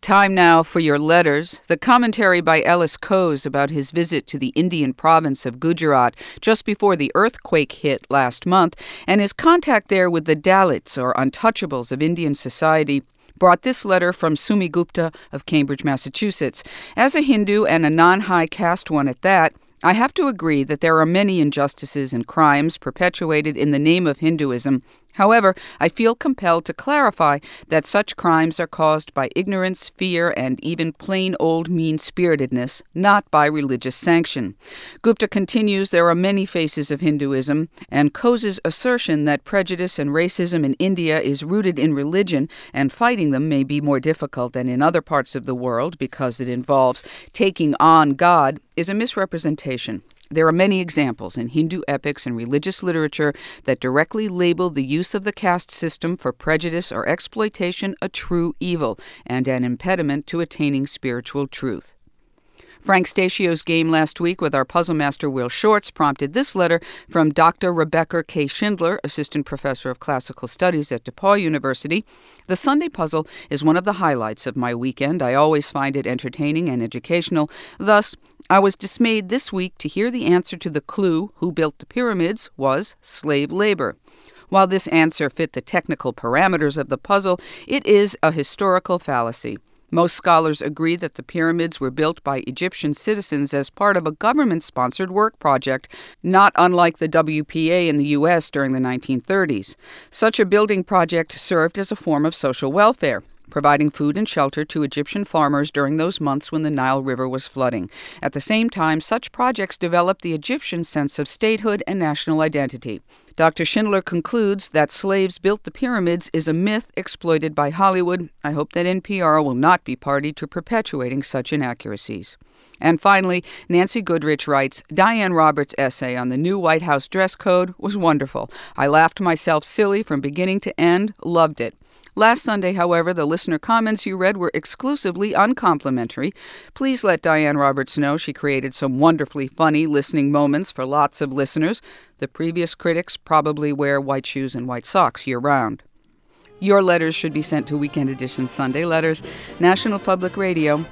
Time now for your letters. The commentary by Ellis Coase about his visit to the Indian province of Gujarat just before the earthquake hit last month, and his contact there with the Dalits, or untouchables of Indian society, brought this letter from Sumi Gupta of Cambridge, Massachusetts. As a Hindu, and a non-high caste one at that, I have to agree that there are many injustices and crimes perpetuated in the name of Hinduism. However, I feel compelled to clarify that such crimes are caused by ignorance, fear, and even plain old mean-spiritedness, not by religious sanction. Gupta continues there are many faces of Hinduism, and Coase's assertion that prejudice and racism in India is rooted in religion and fighting them may be more difficult than in other parts of the world because it involves taking on God is a misrepresentation. There are many examples in Hindu epics and religious literature that directly label the use of the caste system for prejudice or exploitation a true evil and an impediment to attaining spiritual truth. Frank Stacio's game last week with our puzzle master Will Shortz prompted this letter from Dr. Rebecca K. Schindler, Assistant Professor of Classical Studies at DePaul University. The Sunday puzzle is one of the highlights of my weekend. I always find it entertaining and educational. Thus, I was dismayed this week to hear the answer to the clue, who built the pyramids, was slave labor. While this answer fit the technical parameters of the puzzle, it is a historical fallacy. Most scholars agree that the pyramids were built by Egyptian citizens as part of a government-sponsored work project, not unlike the WPA in the U.S. during the 1930s. Such a building project served as a form of social welfare, providing food and shelter to Egyptian farmers during those months when the Nile River was flooding. At the same time, such projects developed the Egyptian sense of statehood and national identity. Dr. Schindler concludes that slaves built the pyramids is a myth exploited by Hollywood. I hope that NPR will not be party to perpetuating such inaccuracies. And finally, Nancy Goodrich writes, Diane Roberts' essay on the new White House dress code was wonderful. I laughed myself silly from beginning to end, loved it. Last Sunday, however, the listener comments you read were exclusively uncomplimentary. Please let Diane Roberts know she created some wonderfully funny listening moments for lots of listeners. The previous critics probably wear white shoes and white socks year-round. Your letters should be sent to Weekend Edition Sunday Letters, National Public Radio,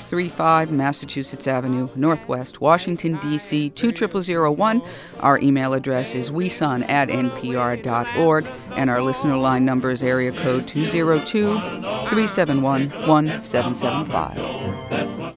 635 Massachusetts Avenue, Northwest, Washington, D.C. 20001. Our email address is weson@npr.org, and our listener line number is area code 202-371-1775.